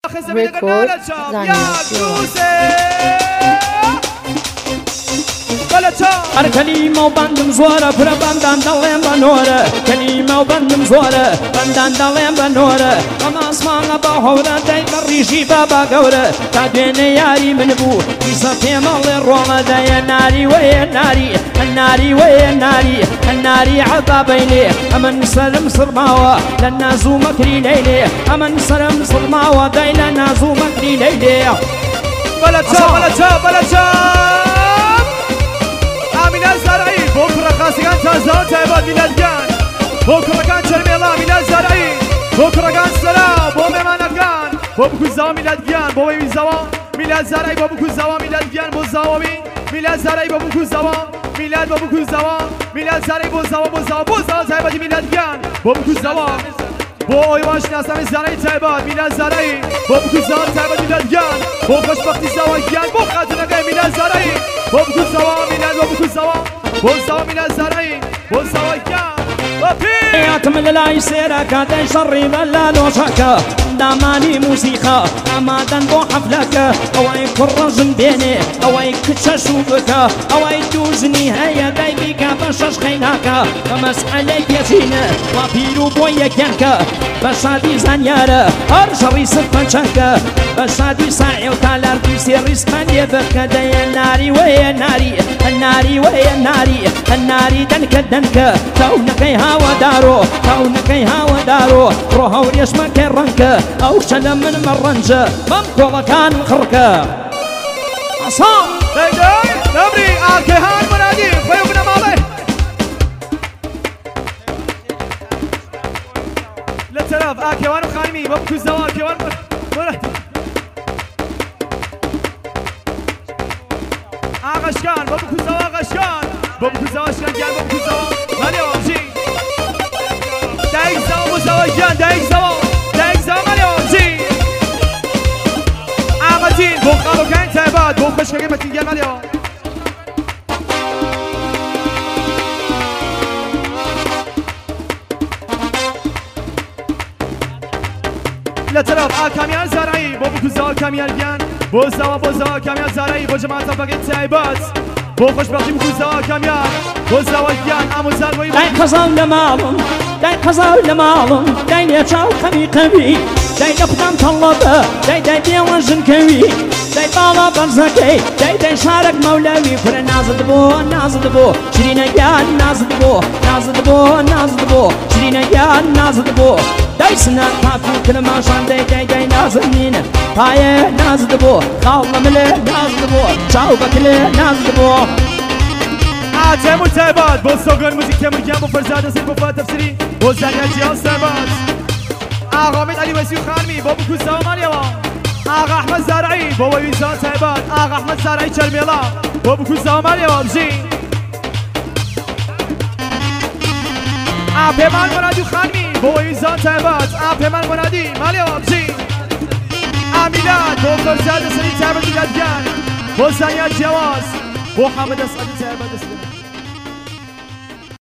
Record كلمة وبندم زورة فرا بندان دلين بنورة كلمة وبندم زورة بندان دلين بنورة وما اسمعنا بحورة دايما الريشي بابا قورة تادين ياري من بو يصفي مال الروما داي الناري ويا الناري الناري ويا الناري الناري عذابيني أمن سلم صرماوة للنازو مكري ليلي أمن سلم صرماوة داي للنازو مكري ليلي بلد ميلاد زرعي بكرة خاسقان تازال تايبات ميلاديان بكرة كان شرميلا ميلاد زرعي بكرة كان سلام بو ميمانكان بو بكو زاوا ميلاديان بو وي زاوا ميلاد زرعي بو بكو زاوا ميلاديان بو زاوي ميلاد زرعي بو بكو زاوا ميلاد بو بكو زاوا ميلاد زرعي بو زاوا تايبات ميلاديان بو بكو زاوا بو ايواش ناسام زرعي تايبات ميلاد زرعي بو بكو زاوا تايبات ميلاديان بو خوشبختي زاويان بو خاطر ميلاد زرعي بو بكو زاوا ميلاد بو بكو زاوا بو زاوا ميلاد زرعي بو زاويان ياتم لا يسير كاتن شري بلا لو شكا داماني موسيقى امادن بو حفلك او اي كرزم بيني او اي كتشوفك او اي دوزني هيا دايبك بشش خيناك مسألة يزينة وبيرو بويا كانك بشادي زانيارة ارشري سفنشك بشادي ساعي وتالار بيسير رسمان يبك داي الناري ويا الناري الناري ويا الناري الناري دنك تونك هوا دارو تونك هوا دارو روح وريش مكان رنك او شلم من مرنجة ممكوضة كان خركة عصام داي نبري آكهان منادي فيوكنا مالي لتلاف آكهان وخانمي مبكو زوا آكهان منادي آغشكان مبكو زوا آغشكان مبكو زوا آغشكان جان مبكو زوا مالي وامجي دايك زوا مزوا جان دايك زوا مالي وامجي آغتين بو خالو كاين تايبات بو خشكا قيمتين جان مالي وام لطرف آکامیان زرعی با بکوزا آکامیان گیان بوزا آکامیان زرعی با جماعت فقط تایبات با خوشبختی بکوزا آکامیان بوزا گیان امو زرعی داي قزاو لمالم داي قزاو لمالم داي نيشاو خمي قوي داي نقدم طلبه داي بيوان كوي داي بالا برزكي داي شارك مولاوي كل نازد بو شرينا جان نازد بو شرينا جان نازد بو داي سنة تافو كل ما شان داي نازنين طاية نازد بو خالنا ملي نازد بو شاو بكلي نازد بو تيمور تايبات بو سوغن موزيك تيمور جان بو فرزاد نصير بو فات تفسيري بو زانيا جيال تايبات آغا حميد علي وسيو خانمي بو بكوزا وماليوا آغا احمد زارعي بو ويزان تايبات آغا احمد زارعي شرميلا بو بكوزا وماليوا بجي آبهمان منادي خانمي بو ويزان تايبات آبهمان منادي ماليوا بجي آميلاد بو فرزاد نصير تايبات جان بو زانيا جواز بو حامد اسعد تايبات